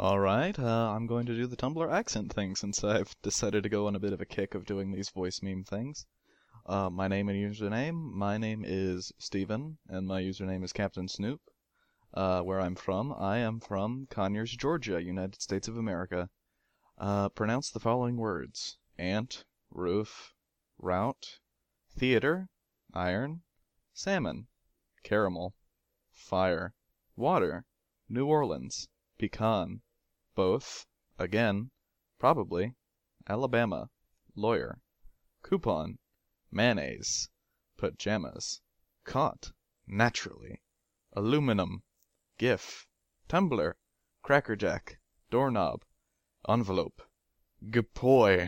Alright, I'm going to do the Tumblr accent thing since I've decided to go on a bit of a kick of doing these voice meme things. My name and username. My name is Steven, and my username is Captain Snoop. Where I'm from, I am from Conyers, Georgia, United States of America. Pronounce the following words: ant, roof, route, theater, iron, salmon, caramel, fire, water, New Orleans, pecan, both, again, probably, Alabama, lawyer, coupon, mayonnaise, pajamas, caught, naturally, aluminum, gif, tumbler, crackerjack, doorknob, envelope, gapoy.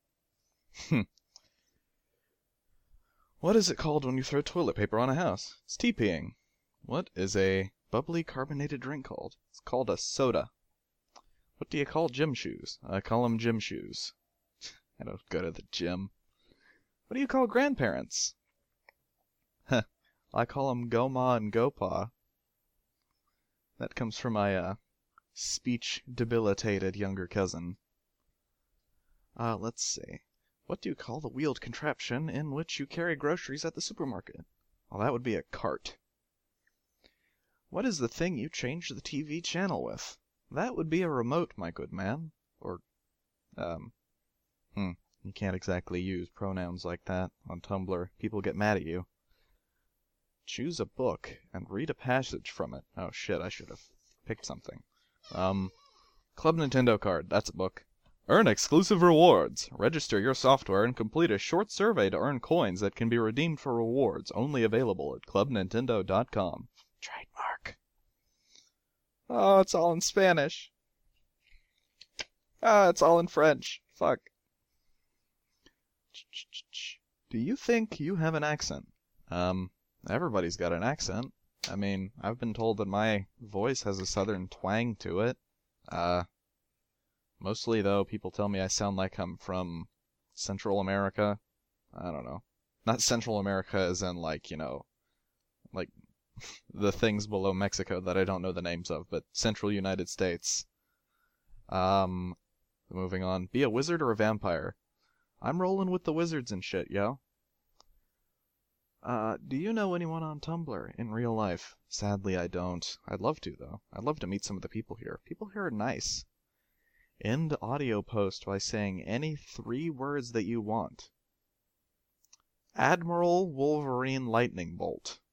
What is it called when you throw toilet paper on a house? It's TPing. What is a bubbly carbonated drink called? It's called a soda. What do you call gym shoes? I call them gym shoes. I don't go to the gym. What do you call grandparents? Heh, I call them Goma and Gopa. That comes from my, speech-debilitated younger cousin. Let's see. What do you call the wheeled contraption in which you carry groceries at the supermarket? Well, that would be a cart. What is the thing you change the TV channel with? That would be a remote, my good man. Or, you can't exactly use pronouns like that on Tumblr. People get mad at you. Choose a book and read a passage from it. Oh shit, I should have picked something. Club Nintendo card. That's a book. Earn exclusive rewards. Register your software and complete a short survey to earn coins that can be redeemed for rewards. Only available at clubnintendo.com. Trademark. Oh, it's all in Spanish. It's all in French. Fuck. Do you think you have an accent? Everybody's got an accent. I mean, I've been told that my voice has a southern twang to it. Mostly, though, people tell me I sound like I'm from Central America. I don't know. Not Central America as in, like, like the things below Mexico that I don't know the names of, but Central United States. Moving on. Be a wizard or a vampire? I'm rolling with the wizards and shit, yo. Do you know anyone on Tumblr in real life? Sadly, I don't. I'd love to, though. I'd love to meet some of the people here. People here are nice. End audio post by saying any 3 words that you want. Admiral Wolverine Lightning Bolt.